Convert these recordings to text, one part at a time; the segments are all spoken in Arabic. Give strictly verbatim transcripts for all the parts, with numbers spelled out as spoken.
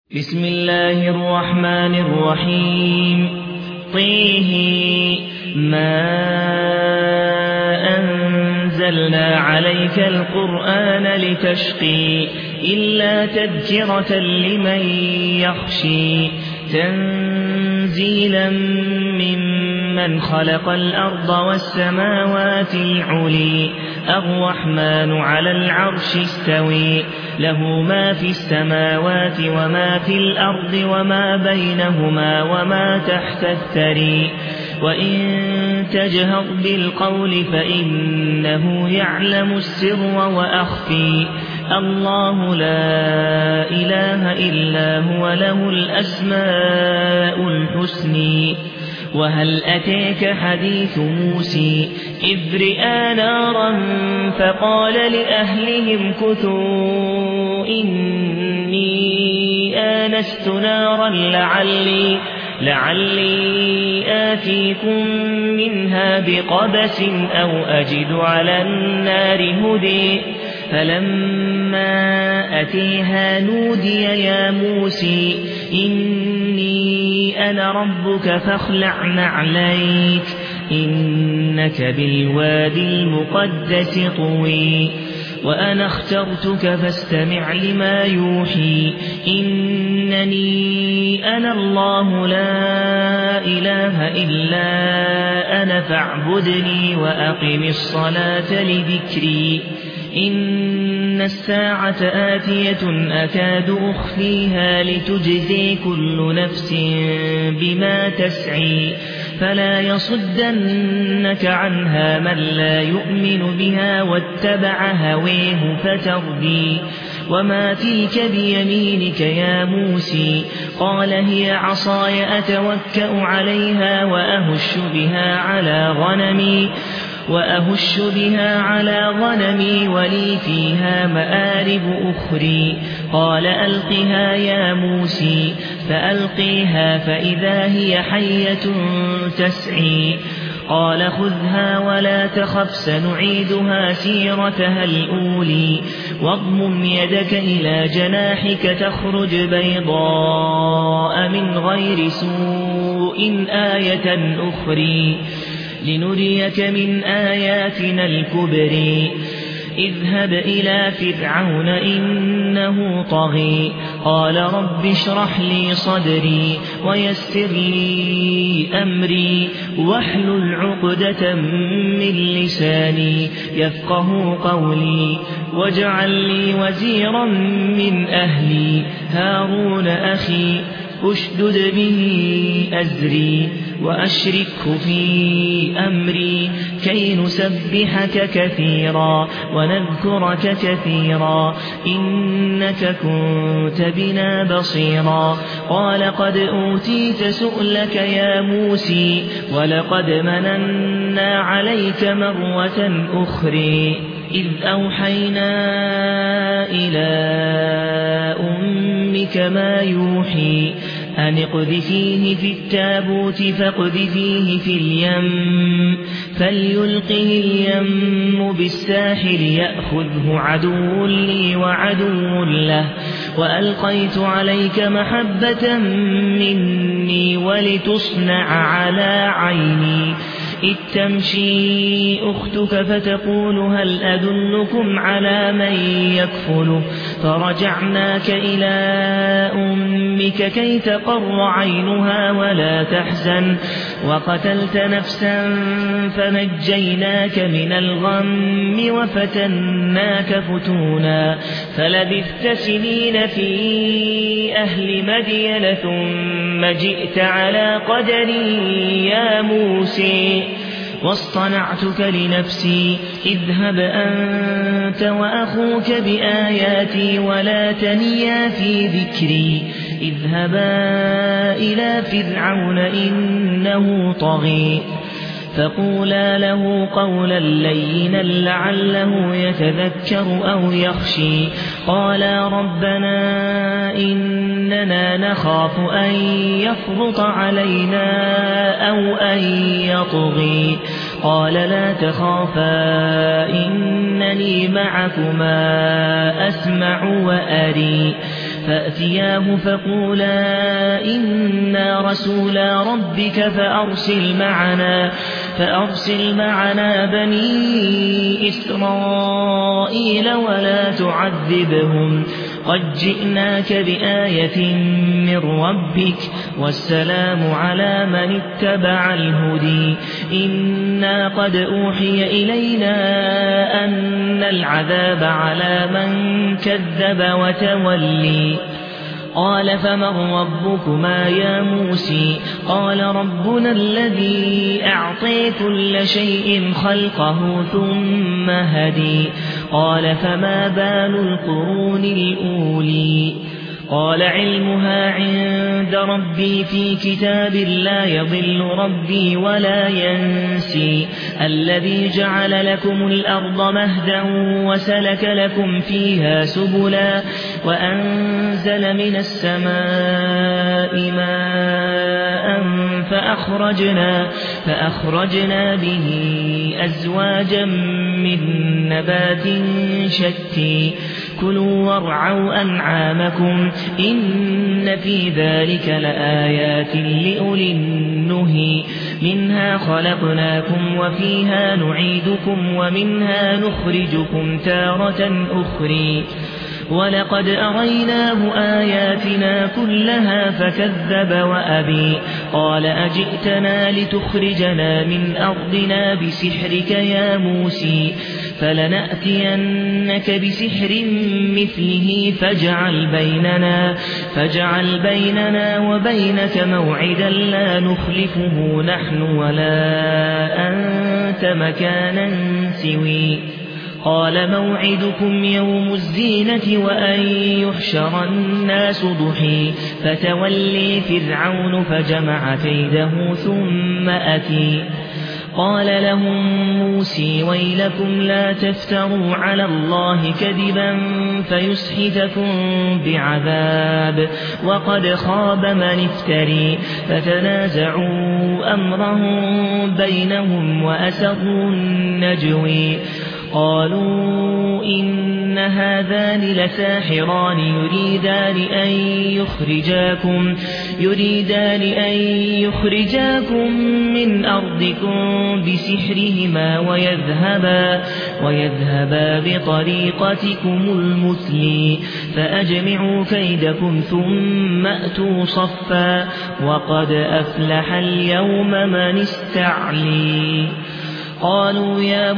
بسم الله الرحمن الرحيم طه ما أنزلنا عليك القرآن لتشقي إلا تذكرة لمن يخشي تنزيلا ممن خلق الأرض والسماوات العلي الرحمن على العرش استوي له ما في السماوات وما في الأرض وما بينهما وما تحت الثري وإن تجهر بالقول فإنه يعلم السر وأخفي الله لا إله إلا هو له الأسماء الحسنى وهل أتيك حديث موسى إذ رأى نارا فقال لأهلهم كثوا إني آنست نارا لعلي, لعلي آتيكم منها بقبس أو أجد على النار هدي فلما أتيها نودي يا موسى إني أنا ربك فاخلع نعليك إنك بالوادي المقدس طوي وأنا اخترتك فاستمع لما يوحي إنني أنا الله لا إله إلا أنا فاعبدني وأقم الصلاة لذكري إن الساعة آتية أكاد أخفيها لتجزي كل نفس بما تسعي فلا يصدنك عنها من لا يؤمن بها واتبع هويه فتردي وما تلك بيمينك يا موسى قال هي عصاي أتوكأ عليها وأهش بها على غنمي وأهش بها على غنمي ولي فيها مآرب أخرى قال ألقها يا موسى فألقيها فإذا هي حية تسعي قال خذها ولا تخف سنعيدها سيرتها الأولي واضمم يدك إلى جناحك تخرج بيضاء من غير سوء آية أخرى لنريك من آياتنا الكبرى اذهب إلى فرعون إنه طغى قال رب اشرح لي صدري ويسر لي أمري واحلل عقدة من لساني يفقه قولي واجعل لي وزيرا من أهلي هارون أخي أشدد به أزري وأشركه في أمري كي نسبحك كثيرا ونذكرك كثيرا إنك كنت بنا بصيرا قال قد أوتيت سؤلك يا موسى ولقد مننا عليك مرة أخرى إذ أوحينا إلى أمك ما يوحي أن اقذفيه في التابوت فاقذفيه في اليم فليلقه اليم بالساحل يأخذه عدو لي وعدو له وألقيت عليك محبة مني ولتصنع على عيني إذ تمشي أختك فتقول هل أدلكم على من يكفله فرجعناك إلى أمك كي تقر عينها ولا تحزن وقتلت نفسا فنجيناك من الغم وفتناك فتونا فلبثت سنين في أهل مدين ثم جئت على قدري يا موسى واصطنعتك لنفسي اذهب أنت وأخوك بآياتي ولا تنيا في ذكري اذهبا إلى فرعون إنه طغى فقولا له قولا لينا لعله يتذكر أو يخشي قالا ربنا إننا نخاف أن يفرط علينا أو أن يطغي قال لا تخافا إنني معكما أسمع وأري فأتياه فقولا إنا رسولا ربك فأرسل معنا فأرسل معنا بني إسرائيل ولا تعذبهم قد جئناك بآية من ربك والسلام على من اتبع الهدي إنا قد أوحي إلينا أن العذاب على من كذب وتولي قال فمن ربكما يا موسى قال ربنا الذي أعطي كل شيء خلقه ثم هدي قال فما بال القرون الأولي قال علمها عند ربي في كتاب لا يضل ربي ولا ينسي الذي جعل لكم الأرض مهدا وسلك لكم فيها سبلا وأنزل من السماء ماء فأخرجنا, فأخرجنا به أزواجا من نبات شتى كلوا وارعوا أنعامكم إن في ذلك لآيات لأولي النهي منها خلقناكم وفيها نعيدكم ومنها نخرجكم تارة أخرى ولقد أريناه آياتنا كلها فكذب وأبي قال أجئتنا لتخرجنا من أرضنا بسحرك يا موسى فلنأتينك بسحر مثله فاجعل بيننا, فاجعل بيننا وبينك موعدا لا نخلفه نحن ولا أنت مكانا سوي قال موعدكم يوم الزينة وأن يحشر الناس ضحى فتولي فرعون فجمع كيده ثم أتي قال لهم موسى ويلكم لا تفتروا على الله كذبا فيسحتكم بعذاب وقد خاب من افتري فتنازعوا أمرهم بينهم وأسروا النجوي قالوا إن هذان لساحران يريدان أن يخرجاكم يريدان أن يخرجاكم من أرضكم بسحرهما ويذهبا ويذهبا بطريقتكم المثلي فأجمعوا كيدكم ثم أتوا صفا وقد أفلح اليوم من استعلي قالوا يا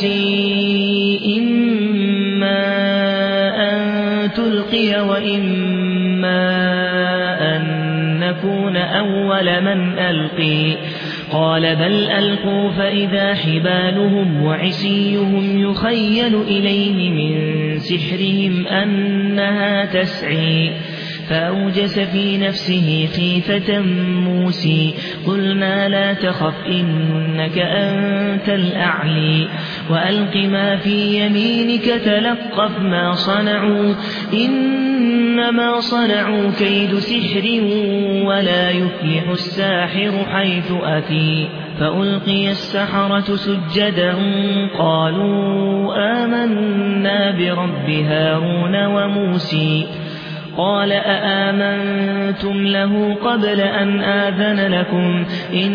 موسى إما أن تلقي وإما أن نكون أول من ألقي قال بل ألقوا فإذا حبالهم وعصيهم يخيل إليه من سحرهم أنها تسعي فأوجس في نفسه خيفة موسى قلنا لا تخف إنك أنت الأعلي وألق ما في يمينك تلقف ما صنعوا إنما صنعوا كيد سحر ولا يفلح الساحر حيث أتي فألقي السحرة سجدا قالوا آمنا برب هارون وموسى قال أآمنتم له قبل أن آذن لكم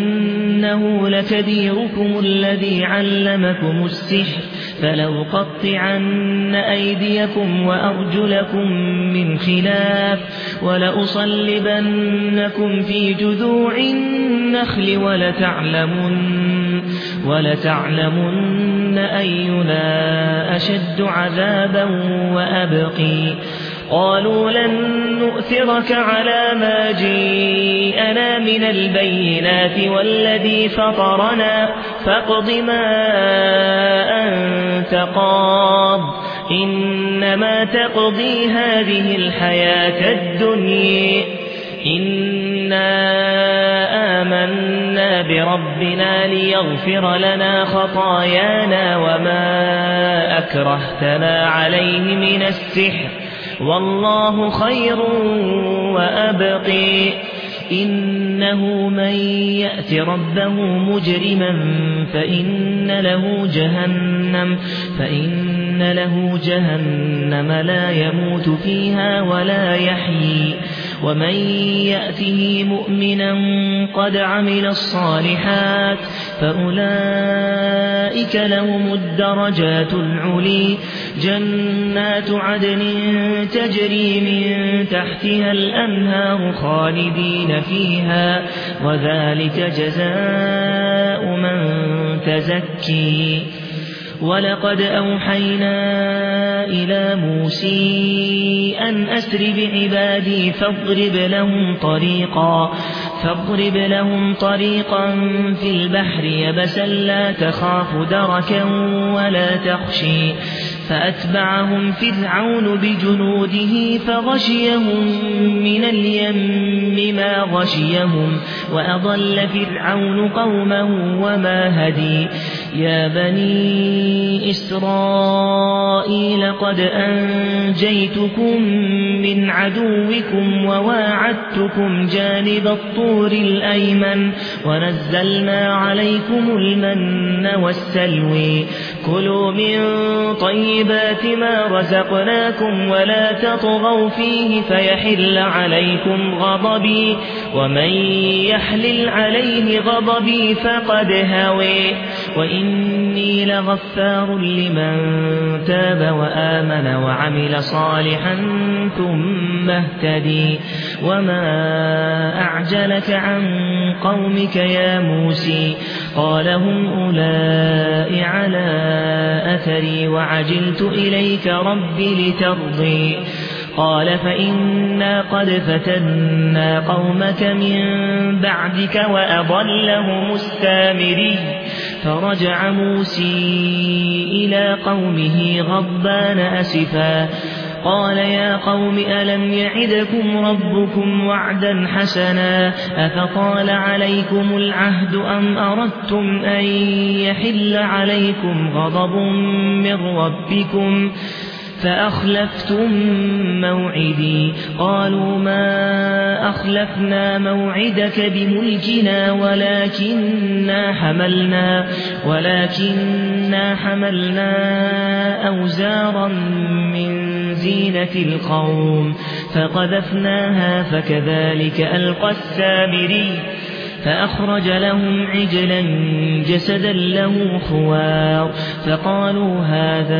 إنه لكبيركم الذي علمكم السحر فلأقطعن أيديكم وأرجلكم من خلاف ولأصلبنكم في جذوع النخل ولتعلمن, ولتعلمن أينا أشد عذابا وأبقي قالوا لن نؤثرك على ما جيءنا من البينات والذي فطرنا فاقض ما أنت قاض إنما تقضي هذه الحياة الدنيا إنا آمنا بربنا ليغفر لنا خطايانا وما أكرهتنا عليه من السحر والله خير وأبقي إنه من يأت ربه مجرما فإن له جهنم فإن إن له جهنم لا يموت فيها ولا يحيي ومن يأته مؤمنا قد عمل الصالحات فأولئك لهم الدرجات العلي جنات عدن تجري من تحتها الأنهار خالدين فيها وذلك جزاء من تزكي ولقد أوحينا إلى موسى أن أسر بعبادي فاضرب لهم طريقا فاضرب لهم طريقا في البحر يبسا لا تخاف دركا ولا تخشي فأتبعهم فرعون بجنوده فغشيهم من اليم ما غشيهم وأضل فرعون قومه وما هدي يا بني إسرائيل قد أنجيتكم من عدوكم وواعدتكم جانب الطور الأيمن ونزلنا عليكم المن والسلوي كلوا من طيبات ما رزقناكم ولا تطغوا فيه فيحل عليكم غضبي ومن يحلل عليه غضبي فقد هوي وإني لغفار لمن تاب وآمن وعمل صالحا ثم اهتدي وما أعجلك عن قومك يا موسى قال هم أولئك على أثري وعجلت إليك رب لترضي قال فإنا قد فتنا قومك من بعدك وأضلهم السامري فرجع موسى إلى قومه غضبان أسفا قال يا قوم ألم يعدكم ربكم وعدا حسنا أفطال عليكم العهد أم أردتم أن يحل عليكم غضب من ربكم فأخلفتم موعدي قالوا ما أخلفنا موعدك بملكنا ولكننا حملنا ولكننا حملنا أوزارا من زينة القوم فقذفناها فكذلك ألقى السامري فأخرج لهم عجلا جسدا له خوار فقالوا هذا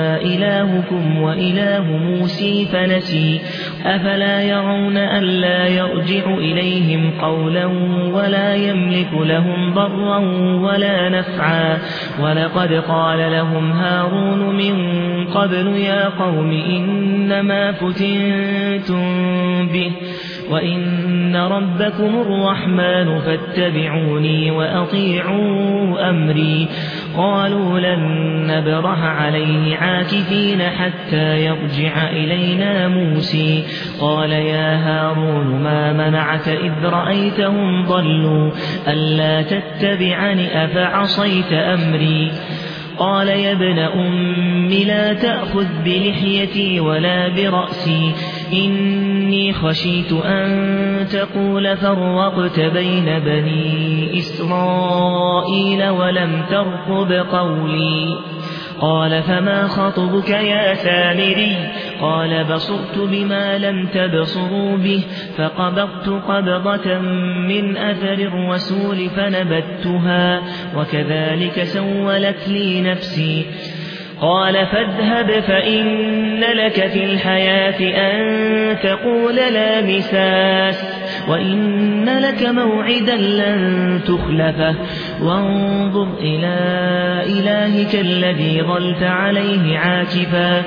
إلهكم وإله موسى فنسي أفلا يرون ألا يرجع إليهم قولا ولا يملك لهم ضرا ولا نفعا ولقد قال لهم هارون من قبل يا قوم إنما فتنتم به وإن ربكم الرحمن فاتبعوني وأطيعوا أمري قالوا لن نبرح عليه عاكفين حتى يرجع إلينا موسى قال يا هارون ما منعك إذ رأيتهم ضلوا ألا تتبعني أفعصيت أمري قال يا ابن أم لا تأخذ بلحيتي ولا برأسي إني خشيت أن تقول فرقت بين بني إسرائيل ولم ترقب قولي قال فما خطبك يا سامري قال بصرت بما لم تبصروا به فقبضت قبضة من أثر الرسول فنبتها وكذلك سولت لي نفسي قال فاذهب فإن لك في الحياة أن تقول لا مساس وإن لك موعدا لن تخلفه وانظر إلى إلهك الذي ظلت عليه عاكفا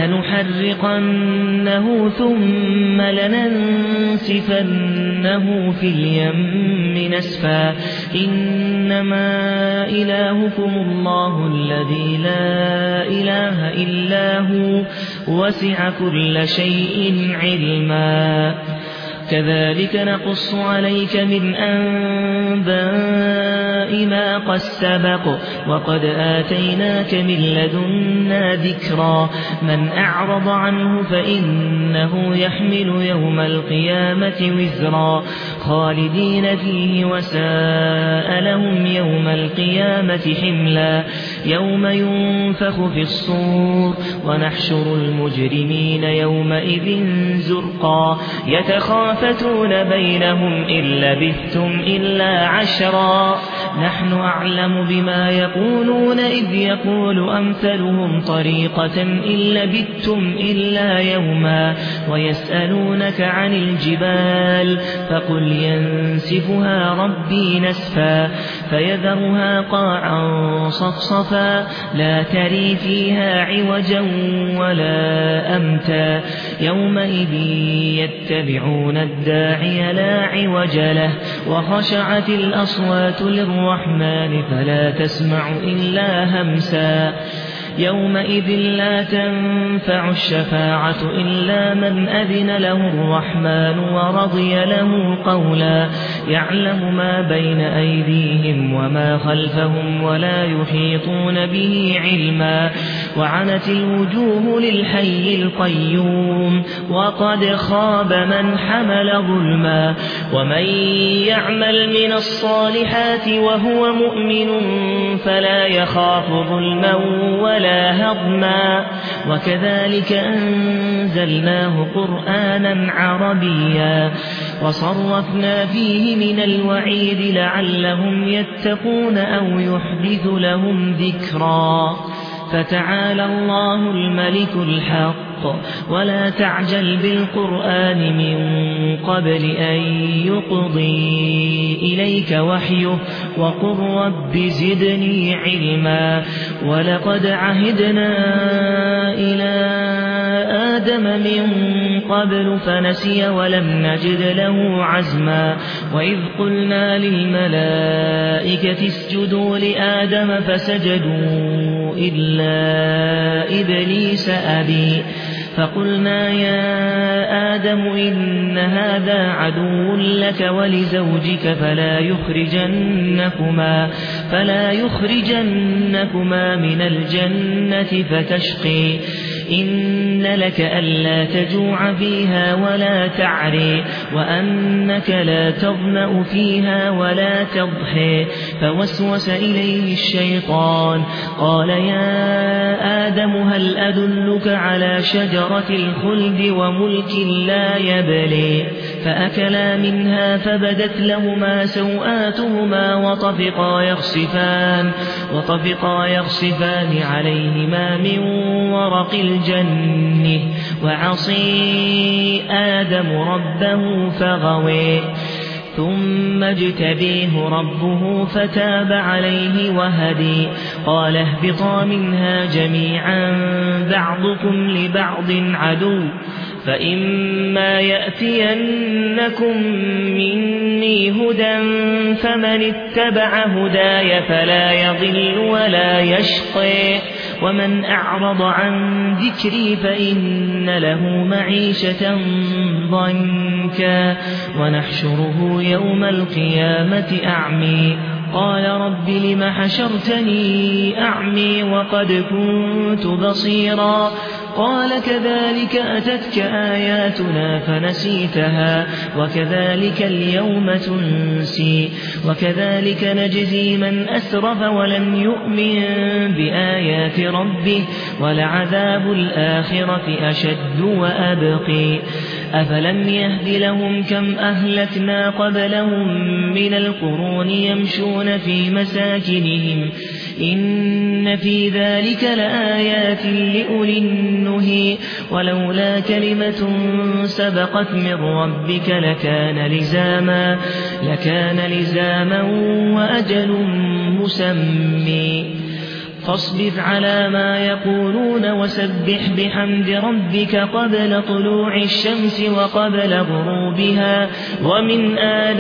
لنحرقنه ثم لننسفنه في اليم نسفا إنما إلهكم الله الذي لا إله إلا هو وسع كل شيء علما كذلك نقص عليك من أنباء والسماء ما قد سبق وقد آتيناك من لدنا ذكرا من أعرض عنه فإنه يحمل يوم القيامة وزرا خالدين فيه وساء لهم يوم القيامة حملا يوم ينفخ في الصور ونحشر المجرمين يومئذ زرقا يتخافتون بينهم إن لبثتم إلا عشرا نحن أعلم بما يقولون إذ يقول أمثلهم طريقة إن لبثتم إلا يوما ويسألونك عن الجبال فقل ينسفها ربي نسفا فيذرها قاعا صفصفا لا تري فيها عوجا ولا أمتا يومئذ يتبعون الداعي لا عوج له وخشعت الأصوات للرحمن فلا تسمع إلا همسا يومئذ لا تنفع الشفاعة إلا من أذن له الرحمن ورضي له قولا يعلم ما بين أيديهم وما خلفهم ولا يحيطون به علما وعنت الوجوه للحي القيوم وقد خاب من حمل ظلما ومن يعمل من الصالحات وهو مؤمن فلا يخاف ظلما ولا هضما وكذلك أنزلناه قرآنا عربيا وصرفنا فيه من الوعيد لعلهم يتقون أو يحدث لهم ذكرا فتعالى الله الملك الحق ولا تعجل بالقرآن من قبل أن يقضي إليك وحيه وقل رب زدني علما ولقد عهدنا إلى آدم من قبل فنسي ولم نجد له عزما وإذ قلنا للملائكة اسجدوا لآدم فسجدوا إلا إبليس أبي فقلنا يا آدم إن هذا عدو لك ولزوجك فلا يخرجنكما فلا يخرجنكما من الجنة فتشقي إن لك ألا تجوع فيها ولا تعري وأنك لا تظمأ فيها ولا تضحي فوسوس إليه الشيطان قال يا آدم هل أدلك على شجرة الخلد وملك لا يبلي فأكلا منها فبدت لهما سوآتهما وطفقا يخصفان وطفقا يخصفان عليهما من ورق الجنة وعصي آدم ربه فغوي ثم اجتبيه ربه فتاب عليه وهدي قال اهبطا منها جميعا بعضكم لبعض عدو فإما يأتينكم مني هدى فمن اتبع هداي فلا يضل ولا يشقى ومن أعرض عن ذكري فإن له معيشة ضنكا ونحشره يوم القيامة أعمي قال رب لم حشرتني أعمي وقد كنت بصيرا قال كذلك أتتك آياتنا فنسيتها وكذلك اليوم تنسي وكذلك نجزي من أسرف ولم يؤمن بآيات ربه ولعذاب الآخرة أشد وأبقي أفلم يهد لهم كم أهلكنا قبلهم من القرون يمشون في مساكنهم إن في ذلك لآيات لأولي النهي ولولا كلمة سبقت من ربك لكان لزاما لكان لزاما وأجل مسمى فاصبر على ما يقولون وسبح بحمد ربك قبل طلوع الشمس وقبل غروبها ومن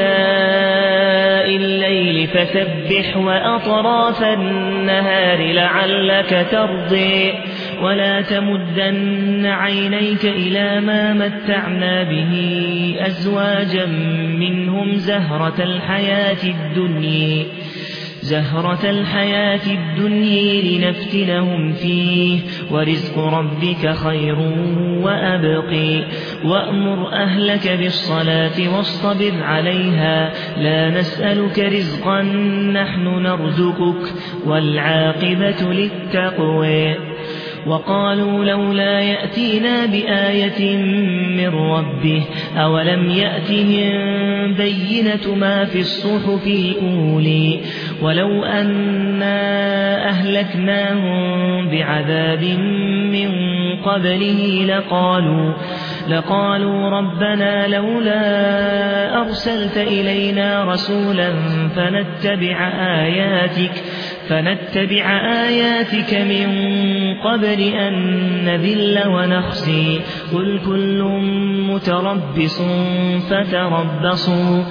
آلاء الليل فسبح وأطراف النهار لعلك ترضي ولا تمدن عينيك إلى ما متعنا به أزواجا منهم زهرة الحياة الدنيا زهرة الحياة الدنيا لنفتنهم فيه ورزق ربك خير وأبقي وأمر أهلك بالصلاة واصطبر عليها لا نسألك رزقا نحن نرزقك والعاقبة للتقوى وقالوا لولا يأتينا بآية من ربه أولم يأتهم بينة ما في الصحف الأولي ولو أنا أهلكناهم بعذاب من قبله لقالوا لقالوا ربنا لولا أرسلت إلينا رسولا فنتبع آياتك فنتبع آياتك من قبل أن نذل ونخزي قل كل متربص فتربصوا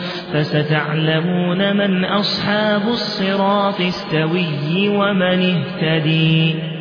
فستعلمون من أصحاب الصراط السوي ومن اهتدي.